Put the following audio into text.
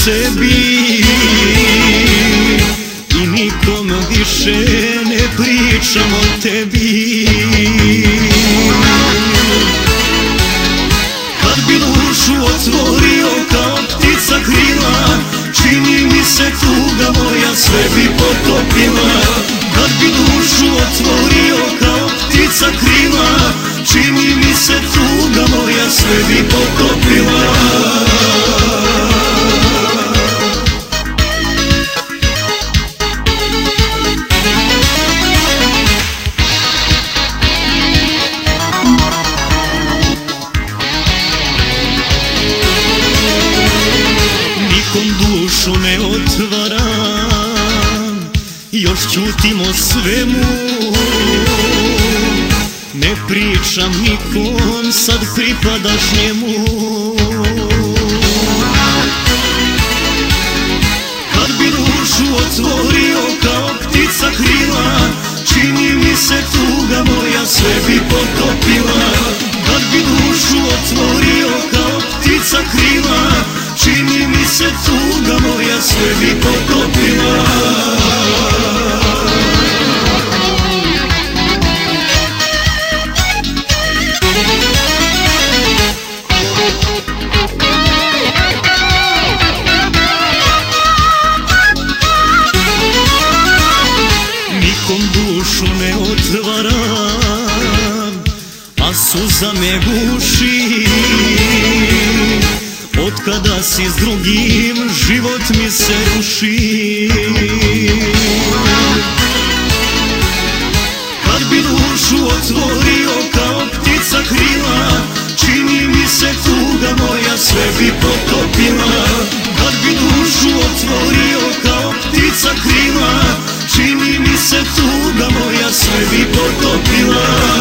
sebi i nikom više ne pričam o tebi. Kad bi dušu otvorio kao ptica krila, čini mi se tuga moja sve bi potopila. Kad bi dušu otvorio kao ptica krila, čini mi se tuga moja sve bi potopila. Nikom dušu ne otvaram, još ćutim o svemu. Ne pričam nikom, sad pripadaš njemu. Kad bi dušu otvorio kao ptica krila, čini mi se tuga moja sve bi potopila. Kad bi dušu otvorio kao ptica krila, čini mi se tuga moja sve bi potopila. Nikom dušu ne otvaram, a suza me guši. Otkada si s drugim, život mi se ruši. Kad bi dušu otvorio kao ptica krila, čini mi se tuga moja sve bi potopila. Kad bi dušu otvorio kao ptica krila, čini mi se tuga moja sve bi potopila.